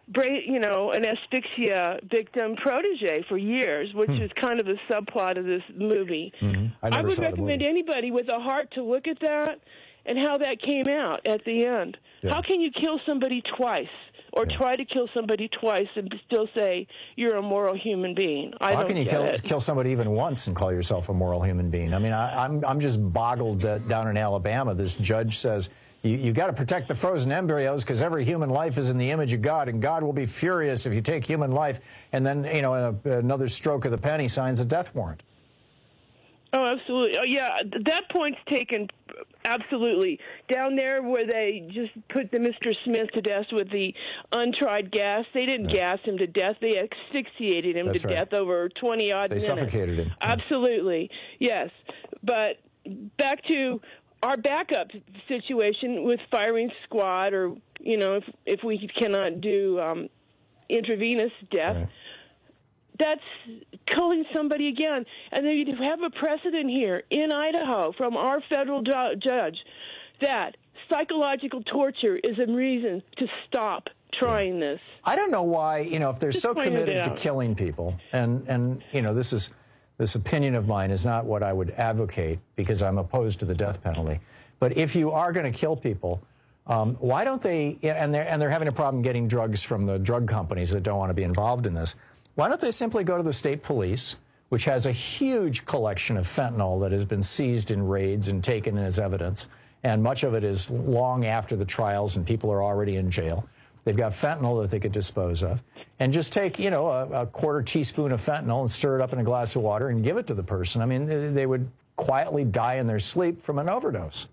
an asphyxia victim protege for years, which is kind of the subplot of this movie. Mm-hmm. I would recommend anybody with a heart to look at that and how that came out at the end. Yeah. How can you kill somebody twice or try to kill somebody twice and still say you're a moral human being? How can you kill somebody even once and call yourself a moral human being? I mean, I'm just boggled that down in Alabama, this judge says, you got to protect the frozen embryos because every human life is in the image of God, and God will be furious if you take human life. And then, another stroke of the pen, he signs a death warrant. Oh, absolutely. Oh, yeah, that point's taken absolutely. Down there where they just put the Mr. Smith to death with the untried gas, they didn't gas him to death. They asphyxiated him to death over 20-odd minutes. They suffocated him. Absolutely, yes. But back to our backup situation with firing squad, or if we cannot do intravenous death, that's killing somebody again. And then you have a precedent here in Idaho from our federal judge that psychological torture is a reason to stop trying this. I don't know why, if they're so committed to killing people, and this opinion of mine is not what I would advocate because I'm opposed to the death penalty. But if you are going to kill people, why don't they, and they're having a problem getting drugs from the drug companies that don't want to be involved in this, why don't they simply go to the state police, which has a huge collection of fentanyl that has been seized in raids and taken as evidence, and much of it is long after the trials and people are already in jail. They've got fentanyl that they could dispose of, and just take, a quarter teaspoon of fentanyl and stir it up in a glass of water and give it to the person. I mean, they would quietly die in their sleep from an overdose.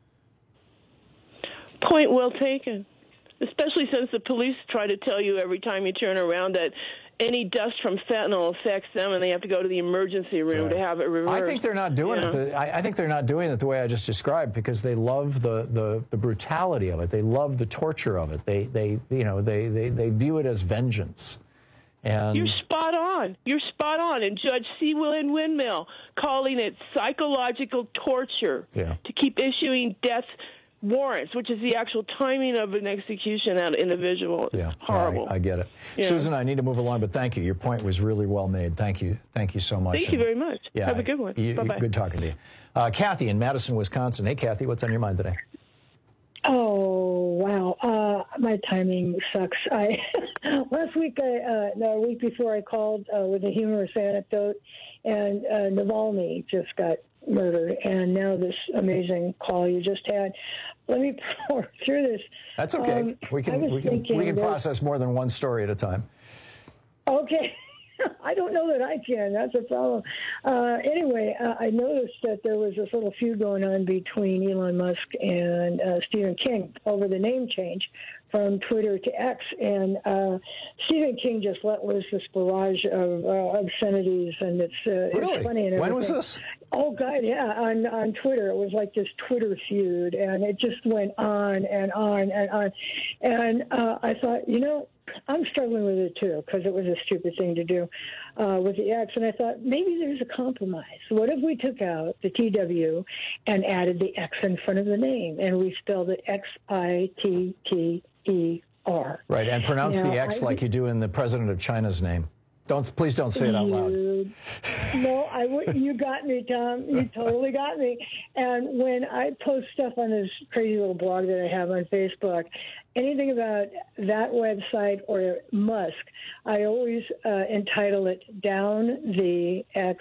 Point well taken, especially since the police try to tell you every time you turn around that any dust from fentanyl affects them, and they have to go to the emergency room to have it reversed. I think they're not doing it. I think they're not doing it the way I just described because they love the brutality of it. They love the torture of it. They view it as vengeance. And you're spot on. You're spot on. And Judge Seawillen Windmill calling it psychological torture to keep issuing death warrants, which is the actual timing of an execution on an individual. Horrible. I get it. Susan, I need to move along, but thank you. Your point was really well made. Thank you. Thank you so much. Thank you very much. Have a good one. Bye-bye. Good talking to you. Kathy in Madison, Wisconsin. Hey, Kathy, what's on your mind today? Oh, wow. My timing sucks. Last week, a week before, I called with a humorous anecdote, and Navalny just got murdered, and now this amazing call you just had. Let me pour through this. That's okay. We can process more than one story at a time. Okay. I don't know that I can. That's a problem. Anyway, I noticed that there was this little feud going on between Elon Musk and Stephen King over the name change from Twitter to X. And Stephen King just let loose this barrage of obscenities, and it's funny. And when was this? Oh, God, yeah, on Twitter. It was like this Twitter feud, and it just went on and on and on. And I thought, I'm struggling with it, too, because it was a stupid thing to do with the X. And I thought, maybe there's a compromise. What if we took out the TW and added the X in front of the name, and we spelled it XITTER? Right, and pronounce the X like you do in the president of China's name. Please don't say it out loud. No, I wouldn't. You got me, Tom. You totally got me. And when I post stuff on this crazy little blog that I have on Facebook, anything about that website or Musk, I always entitle it Down the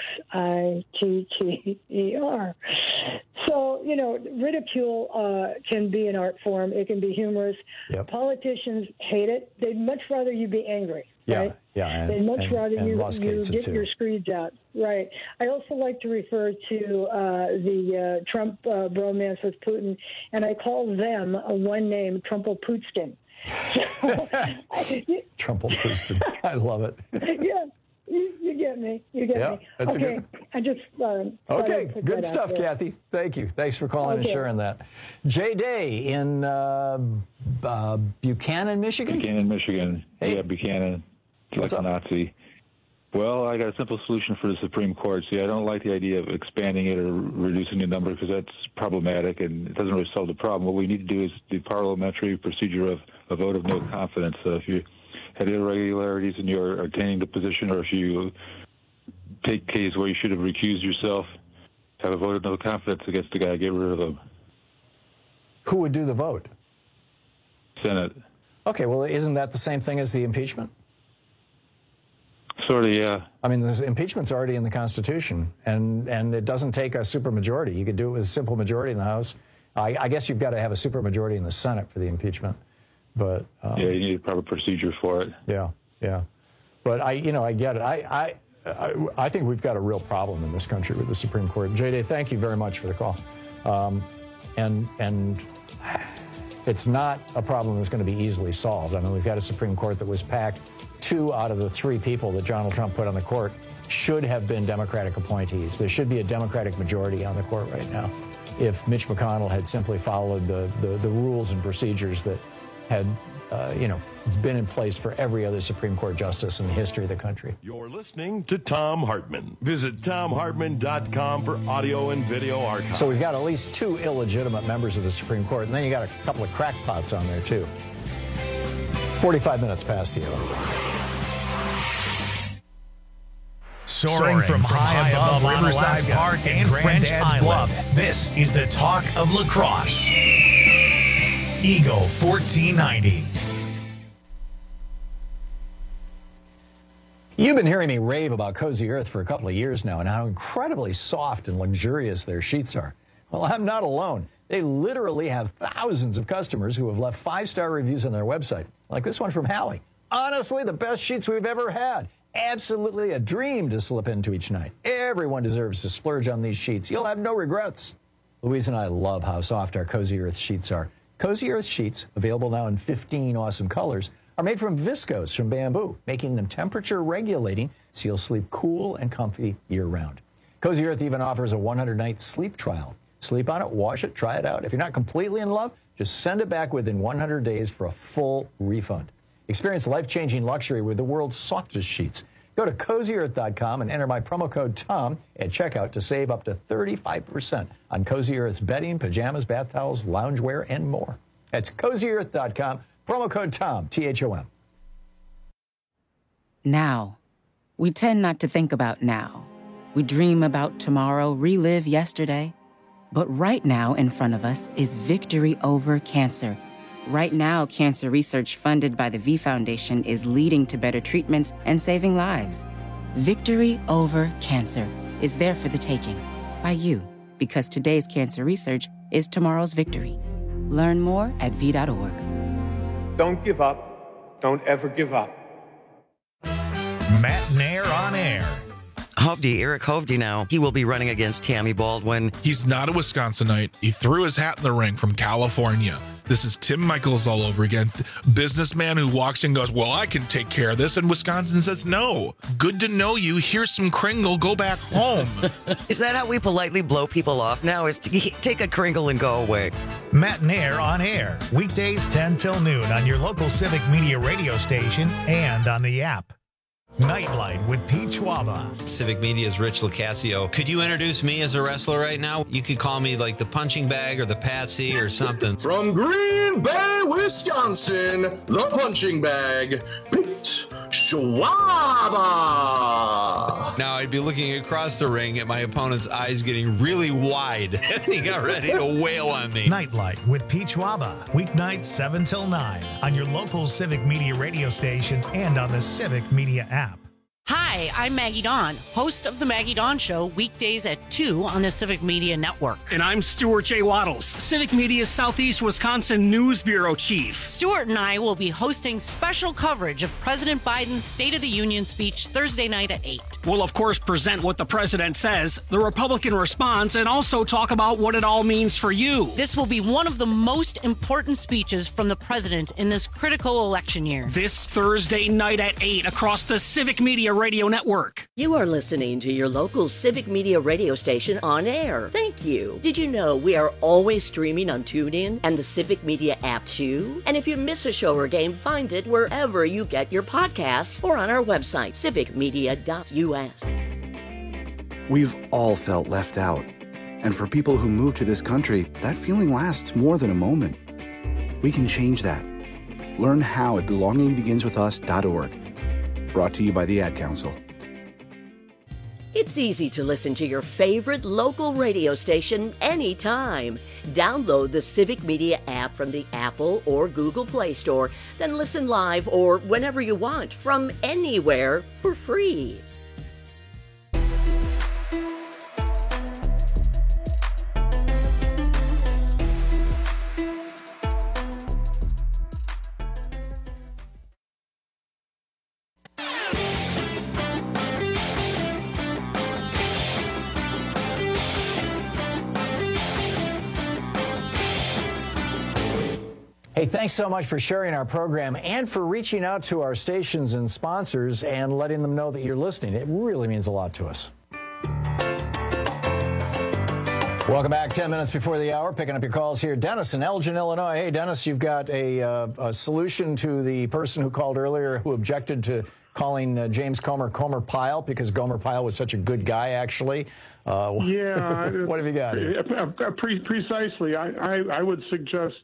XITTER. So, ridicule can be an art form. It can be humorous. Yep. Politicians hate it. They'd much rather you be angry. Right? Yeah. They'd much rather you get your screeds out. Right. I also like to refer to the Trump bromance with Putin, and I call them one name, Trumpel-Putin. Trumpel-Putin. I love it. Yeah. You get me. You get me. That's okay. I just okay. Good stuff, Kathy. Thank you. Thanks for calling and sharing that. Jay Day in Buchanan, Michigan. Buchanan, Michigan. Hey. Yeah, Buchanan. Like a Nazi. Well, I got a simple solution for the Supreme Court. See, I don't like the idea of expanding it or reducing the number because that's problematic and it doesn't really solve the problem. What we need to do is the parliamentary procedure of a vote of no confidence. If had irregularities in your attaining the position, or if you take case where you should have recused yourself, have a vote of no confidence against the guy, get rid of him. Who would do the vote? Senate. Okay, well, isn't that the same thing as the impeachment? Sort of, yeah. I mean, the impeachment's already in the Constitution, and it doesn't take a supermajority. You could do it with a simple majority in the House. I guess you've got to have a supermajority in the Senate for the impeachment. But yeah, you need a proper procedure for it. Yeah. But I get it. I think we've got a real problem in this country with the Supreme Court. JD, thank you very much for the call. And it's not a problem that's going to be easily solved. I mean, we've got a Supreme Court that was packed. 2 out of the 3 people that Donald Trump put on the court should have been Democratic appointees. There should be a Democratic majority on the court right now if Mitch McConnell had simply followed the rules and procedures that had, been in place for every other Supreme Court justice in the history of the country. You're listening to Thom Hartmann. Visit ThomHartmann.com for audio and video archives. So we've got at least 2 illegitimate members of the Supreme Court, and then you got a couple of crackpots on there, too. 45 minutes past the hour. Soaring from high above Riverside Park and French Bluff, this is the talk of lacrosse. Eagle 1490. You've been hearing me rave about Cozy Earth for a couple of years now and how incredibly soft and luxurious their sheets are. Well, I'm not alone. They literally have thousands of customers who have left 5-star reviews on their website, like this one from Hallie. Honestly, the best sheets we've ever had. Absolutely a dream to slip into each night. Everyone deserves to splurge on these sheets. You'll have no regrets. Louise and I love how soft our Cozy Earth sheets are. Cozy Earth sheets, available now in 15 awesome colors, are made from viscose from bamboo, making them temperature regulating so you'll sleep cool and comfy year-round. Cozy Earth even offers a 100-night sleep trial. Sleep on it, wash it, try it out. If you're not completely in love, just send it back within 100 days for a full refund. Experience life-changing luxury with the world's softest sheets. Go to CozyEarth.com and enter my promo code TOM at checkout to save up to 35% on Cozy Earth's bedding, pajamas, bath towels, loungewear, and more. That's CozyEarth.com, promo code TOM, T-H-O-M. Now. We tend not to think about now. We dream about tomorrow, relive yesterday. But right now in front of us is victory over cancer. Right now, cancer research funded by the V Foundation is leading to better treatments and saving lives. Victory over cancer is there for the taking by you, because today's cancer research is tomorrow's victory. Learn more at V.org. Don't give up. Don't ever give up. Matt Nair on air. Hovde, Eric Hovde now. He will be running against Tammy Baldwin. He's not a Wisconsinite. He threw his hat in the ring from California. This is Tim Michaels all over again. Businessman who walks in and goes, well, I can take care of this. And Wisconsin says, no. Good to know you. Here's some Kringle. Go back home. Is that how we politely blow people off now? Is to take a Kringle and go away? Matt Nair on air. Weekdays 10 till noon on your local Civic Media radio station and on the app. Nightlight with Pete Schwaba. Civic Media's Rich Locascio. Could you introduce me as a wrestler right now? You could call me like the punching bag or the Patsy or something. From Green Bay, Wisconsin, the punching bag, Pete Schwaba. Now I'd be looking across the ring at my opponent's eyes getting really wide as he got ready to wail on me. Nightlight with Pete Schwaba. Weeknights 7 till 9 on your local Civic Media radio station and on the Civic Media app. Hi, I'm Maggie Dawn, host of The Maggie Dawn Show, weekdays at 2 on the Civic Media Network. And I'm Stuart J. Waddles, Civic Media's Southeast Wisconsin News Bureau Chief. Stuart and I will be hosting special coverage of President Biden's State of the Union speech Thursday night at 8. We'll, of course, present what the president says, the Republican response, and also talk about what it all means for you. This will be one of the most important speeches from the president in this critical election year. This Thursday night at 8 across the Civic Media Radio Network. You are listening to your local Civic Media radio station on air. Thank you. Did you know we are always streaming on TuneIn and the Civic Media app too? And if you miss a show or game, find it wherever you get your podcasts or on our website, civicmedia.us. We've all felt left out. And for people who move to this country, that feeling lasts more than a moment. We can change that. Learn how at belongingbeginswithus.org. Brought to you by the Ad Council. It's easy to listen to your favorite local radio station anytime. Download the Civic Media app from the Apple or Google Play Store, then listen live or whenever you want from anywhere for free. Hey, thanks so much for sharing our program and for reaching out to our stations and sponsors and letting them know that you're listening. It really means a lot to us. Welcome back. 10 minutes before the hour, picking up your calls here. Dennis in Elgin, Illinois. Hey, Dennis, you've got a solution to the person who called earlier who objected to calling James Comer Pyle because Gomer Pyle was such a good guy, actually. Yeah. What have you got here? Precisely. I would suggest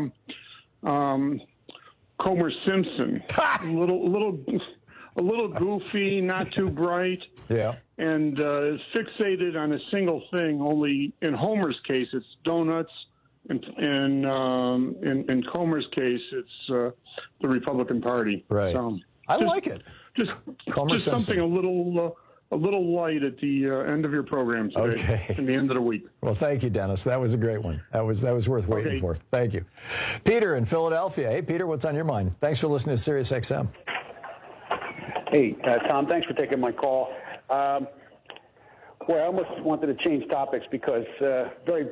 Comer Simpson. a little goofy, not too bright. Yeah. And is fixated on a single thing. Only in Homer's case, it's donuts. In Comer's case, it's the Republican Party. Right. I like it. Just something a little light at the end of your program today. Okay. In the end of the week. Well, thank you, Dennis. That was a great one. That was worth waiting for. Thank you. Peter in Philadelphia. Hey, Peter, what's on your mind? Thanks for listening to Sirius XM. Hey, Tom, thanks for taking my call. I almost wanted to change topics because I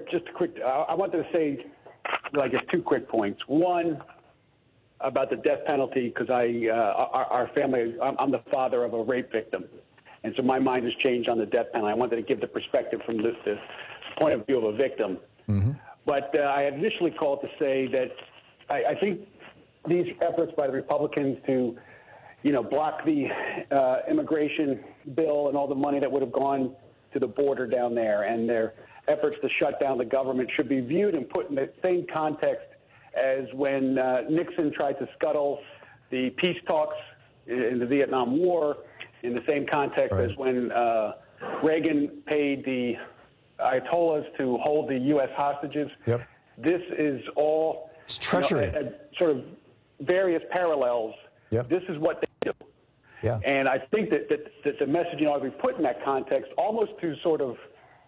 wanted to say, just 2 quick points. One, about the death penalty, because our family, I'm the father of a rape victim. And so my mind has changed on the death penalty. I wanted to give the perspective from the point of view of a victim. Mm-hmm. But I had initially called to say that I think these efforts by the Republicans to, block the immigration bill and all the money that would have gone to the border down there, and their efforts to shut down the government should be viewed and put in the same context as when Nixon tried to scuttle the peace talks in the Vietnam War, in the same context as when Reagan paid the Ayatollahs to hold the U.S. hostages. Yep. This is all treachery. Sort of various parallels. Yep. This is what they do. Yeah. And I think that the messaging ought to be put in that context, almost to sort of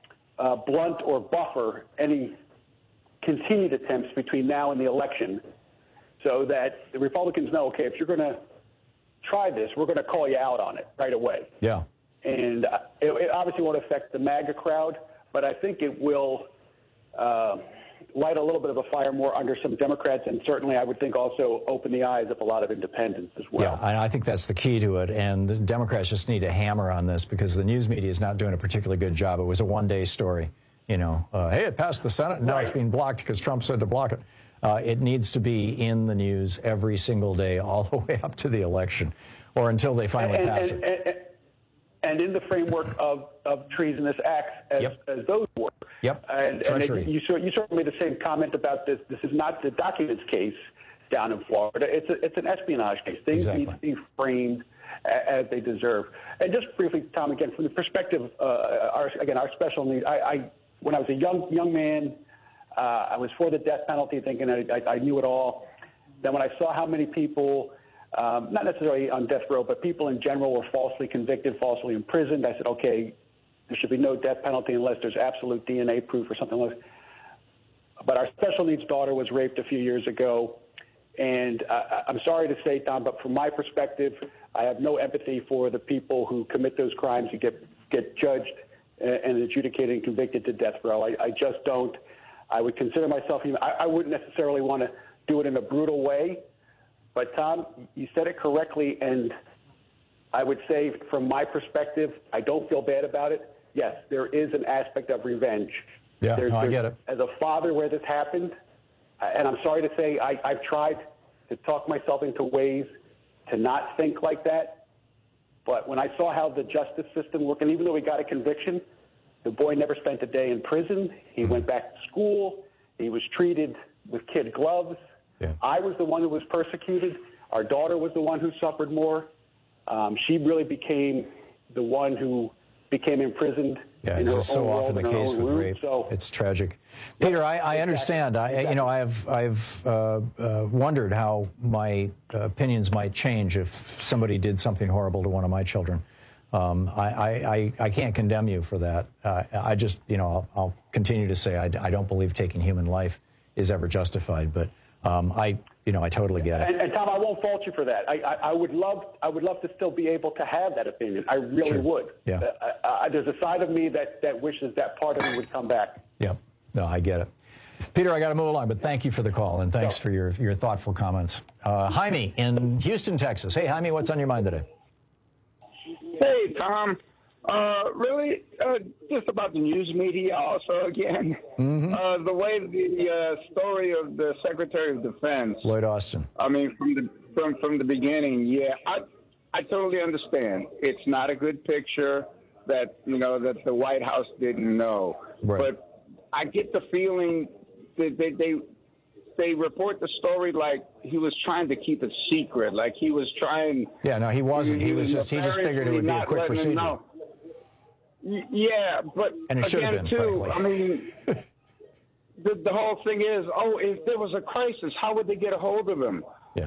blunt or buffer any continued attempts between now and the election, so that the Republicans know, okay, if you're going to try this, we're going to call you out on it right away. Yeah. And it obviously won't affect the MAGA crowd, but I think it will light a little bit of a fire more under some Democrats, and certainly I would think also open the eyes of a lot of independents as well. Yeah, and I think that's the key to it, and the Democrats just need to hammer on this because the news media is not doing a particularly good job. It was a one-day story. Hey, it passed the Senate, and now it's being blocked because Trump said to block it. It needs to be in the news every single day, all the way up to the election, or until they finally pass it. And in the framework of treasonous acts, as those were. Yep. And you sort of made the same comment about this. This is not the documents case down in Florida. It's an espionage case. Things need to be framed as they deserve. And just briefly, Tom, again, from the perspective, our special needs. When I was a young man, I was for the death penalty, thinking I knew it all. Then when I saw how many people, not necessarily on death row, but people in general were falsely convicted, falsely imprisoned, I said, okay, there should be no death penalty unless there's absolute DNA proof or something like that. But our special needs daughter was raped a few years ago. And I'm sorry to say, Tom, but from my perspective, I have no empathy for the people who commit those crimes, who get judged and adjudicated and convicted to death row. I just don't. I would consider myself, I wouldn't necessarily want to do it in a brutal way. But, Tom, you said it correctly, and I would say from my perspective, I don't feel bad about it. Yes, there is an aspect of revenge. Yeah, I get it. As a father where this happened, and I'm sorry to say I've tried to talk myself into ways to not think like that. But when I saw how the justice system worked, and even though he got a conviction, the boy never spent a day in prison. He went back to school. He was treated with kid gloves. Yeah. I was the one who was persecuted. Our daughter was the one who suffered more. She really became the one who became imprisoned. Yeah, it's so often the case with rape. So, it's tragic. Peter, I understand. I've wondered how my opinions might change if somebody did something horrible to one of my children. I can't condemn you for that. I just, I'll continue to say I don't believe taking human life is ever justified. But I totally get it. And Tom, I won't fault you for that. I would love to still be able to have that opinion. I really would. Yeah. There's a side of me that wishes that part of me would come back. Yeah. No, I get it. Peter, I got to move along, but thank you for the call, and thanks for your thoughtful comments. Jaime in Houston, Texas. Hey, Jaime, what's on your mind today? Hey, Tom. Really, just about the news media also again. Mm-hmm. The way the story of the Secretary of Defense, Lloyd Austin. I mean, from the beginning, yeah, I totally understand. It's not a good picture that that the White House didn't know, right. But I get the feeling that they report the story like he was trying to keep it secret, like he was trying. Yeah, no, he wasn't. He just figured it would be a quick procedure. Yeah, but and it should have been, too, frankly. I mean, the whole thing is, if there was a crisis, how would they get a hold of him? Yeah.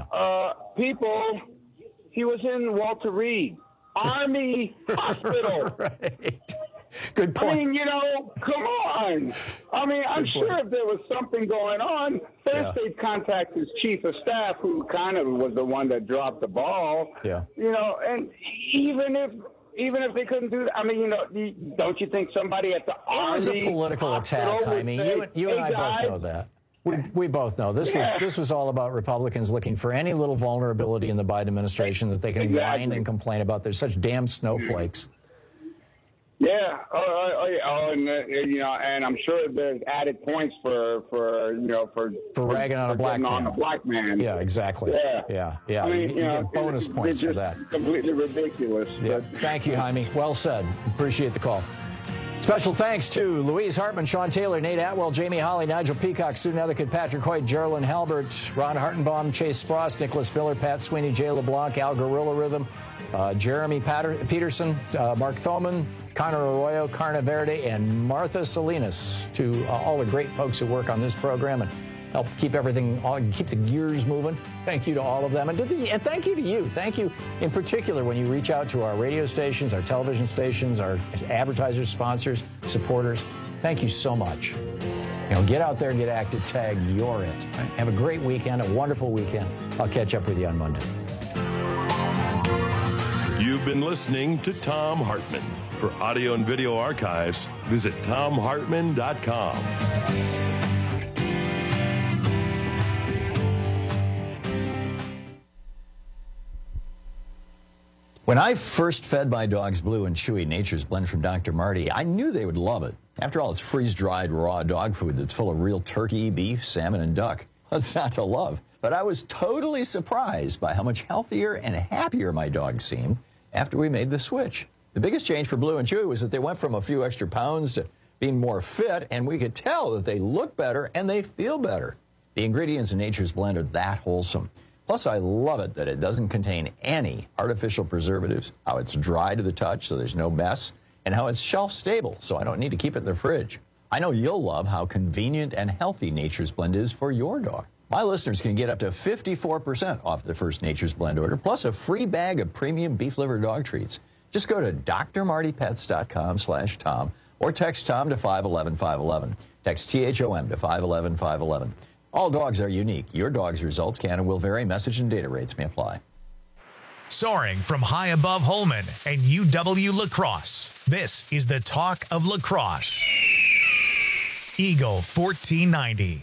He was in Walter Reed Army Hospital. Right. Good point. I mean, come on. I mean, I'm sure if there was something going on, first they'd contact his chief of staff, who kind of was the one that dropped the ball. Yeah. And even if they couldn't do that, I mean, don't you think somebody at the Army? It was a political attack, Jaime. You and I both know that. We both know this was all about Republicans looking for any little vulnerability in the Biden administration that they can whine and complain about. They're such damn snowflakes. Yeah, and I'm sure there's added points for ragging on a black man. On a black man. Yeah, exactly. Yeah. I mean, you get bonus points for that. Completely ridiculous. Yeah. Thank you, Jaime. Well said. Appreciate the call. Special thanks to Louise Hartman, Sean Taylor, Nate Atwell, Jamie Holly, Nigel Peacock, Sue Nethercutt, Patrick Hoyt, Geraldine Halbert, Ron Hartenbaum, Chase Spross, Nicholas Miller, Pat Sweeney, Jay LeBlanc, Al Gorilla Rhythm, Jeremy Peterson, Mark Thoman, Connor Arroyo, Carna Verde, and Martha Salinas, to all the great folks who work on this program and help keep keep the gears moving. Thank you to all of them. And thank you to you. Thank you in particular when you reach out to our radio stations, our television stations, our advertisers, sponsors, supporters. Thank you so much. Get out there and get active. Tag you're it. Right? Have a great weekend, a wonderful weekend. I'll catch up with you on Monday. You've been listening to Thom Hartmann. For audio and video archives, visit ThomHartmann.com. When I first fed my dogs Blue and Chewy Nature's Blend from Dr. Marty, I knew they would love it. After all, it's freeze-dried raw dog food that's full of real turkey, beef, salmon, and duck. What's not to love? But I was totally surprised by how much healthier and happier my dogs seemed after we made the switch. The biggest change for Blue and Chewy was that they went from a few extra pounds to being more fit, and we could tell that they look better and they feel better. The ingredients in Nature's Blend are that wholesome. Plus, I love it that it doesn't contain any artificial preservatives, how it's dry to the touch so there's no mess, and how it's shelf stable so I don't need to keep it in the fridge. I know you'll love how convenient and healthy Nature's Blend is for your dog. My listeners can get up to 54% off their first Nature's Blend order, plus a free bag of premium beef liver dog treats. Just go to drmartypets.com/Tom or text Tom to 511-511. Text THOM to 511-511. All dogs are unique. Your dog's results can and will vary. Message and data rates may apply. Soaring from high above Holman and UW La Crosse, this is the talk of La Crosse. Eagle 1490.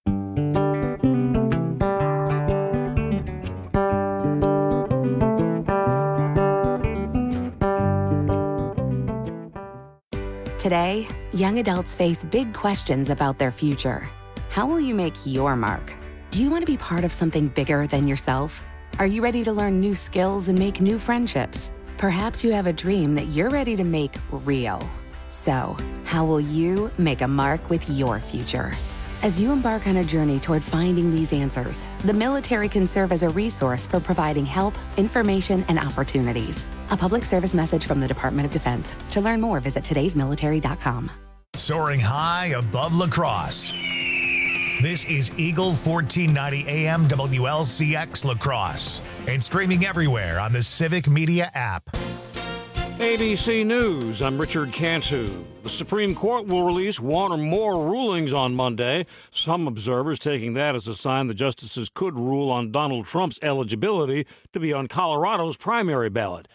Today, young adults face big questions about their future. How will you make your mark? Do you want to be part of something bigger than yourself? Are you ready to learn new skills and make new friendships? Perhaps you have a dream that you're ready to make real. So, how will you make a mark with your future? As you embark on a journey toward finding these answers, the military can serve as a resource for providing help, information, and opportunities. A public service message from the Department of Defense. To learn more, visit today'smilitary.com. Soaring high above La Crosse. This is Eagle 1490 AM WLCX La Crosse and streaming everywhere on the Civic Media app. ABC News, I'm Richard Cantu. The Supreme Court will release one or more rulings on Monday, some observers taking that as a sign the justices could rule on Donald Trump's eligibility to be on Colorado's primary ballot.